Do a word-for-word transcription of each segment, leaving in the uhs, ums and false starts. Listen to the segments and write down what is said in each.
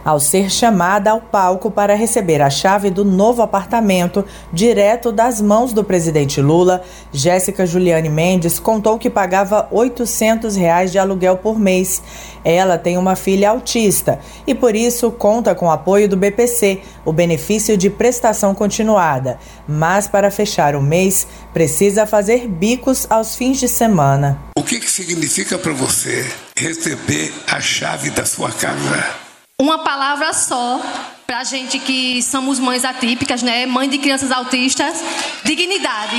Ao ser chamada ao palco para receber a chave do novo apartamento direto das mãos do presidente Lula, Jéssica Juliane Mendes contou que pagava oitocentos reais de aluguel por mês. Ela tem uma filha autista e, por isso, conta com o apoio do B P C, o benefício de prestação continuada. Mas, para fechar o mês, precisa fazer bicos aos fins de semana. O que, que significa para você receber a chave da sua casa? Uma palavra só, pra gente que somos mães atípicas, né? Mãe de crianças autistas, dignidade.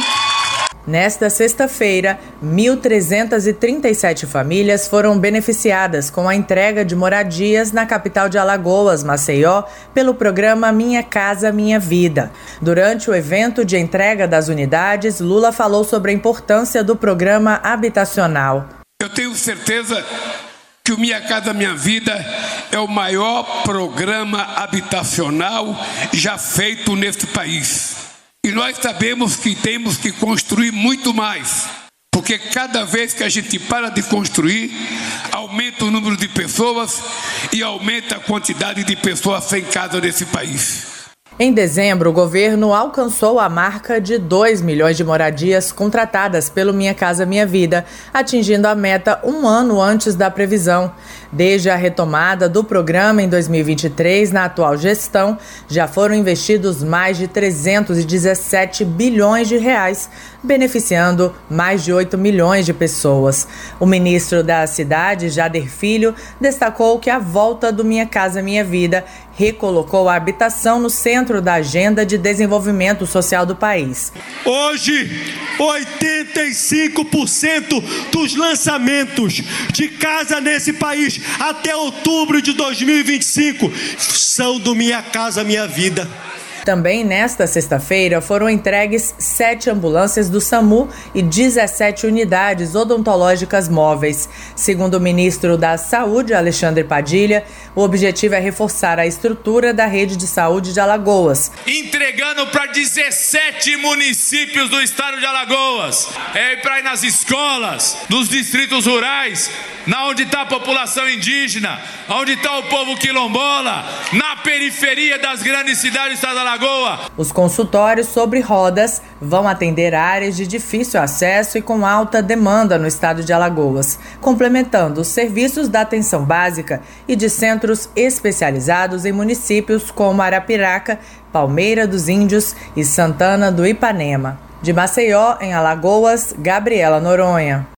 Nesta sexta-feira, mil trezentas e trinta e sete famílias foram beneficiadas com a entrega de moradias na capital de Alagoas, Maceió, pelo programa Minha Casa Minha Vida. Durante o evento de entrega das unidades, Lula falou sobre a importância do programa habitacional. Eu tenho certeza que o Minha Casa Minha Vida é o maior programa habitacional já feito neste país. E nós sabemos que temos que construir muito mais, porque cada vez que a gente para de construir, aumenta o número de pessoas e aumenta a quantidade de pessoas sem casa nesse país. Em dezembro, o governo alcançou a marca de dois milhões de moradias contratadas pelo Minha Casa Minha Vida, atingindo a meta um ano antes da previsão. Desde a retomada do programa em dois mil e vinte e três, na atual gestão, já foram investidos mais de trezentos e dezessete bilhões de reais, beneficiando mais de oito milhões de pessoas. O ministro da Cidade, Jader Filho, destacou que a volta do Minha Casa Minha Vida recolocou a habitação no centro da agenda de desenvolvimento social do país. Hoje, oitenta e cinco por cento dos lançamentos de casa nesse país até outubro de dois mil e vinte e cinco são do Minha Casa Minha Vida. Também nesta sexta-feira foram entregues sete ambulâncias do SAMU e dezessete unidades odontológicas móveis. Segundo o ministro da Saúde, Alexandre Padilha, o objetivo é reforçar a estrutura da rede de saúde de Alagoas. Entregando para dezessete municípios do estado de Alagoas. É para ir nas escolas, nos distritos rurais, na onde está a população indígena, onde está o povo quilombola, na periferia das grandes cidades do estado de Alagoas. Os consultórios sobre rodas vão atender áreas de difícil acesso e com alta demanda no estado de Alagoas, complementando os serviços da atenção básica e de centros especializados em municípios como Arapiraca, Palmeira dos Índios e Santana do Ipanema. De Maceió, em Alagoas, Gabriela Noronha.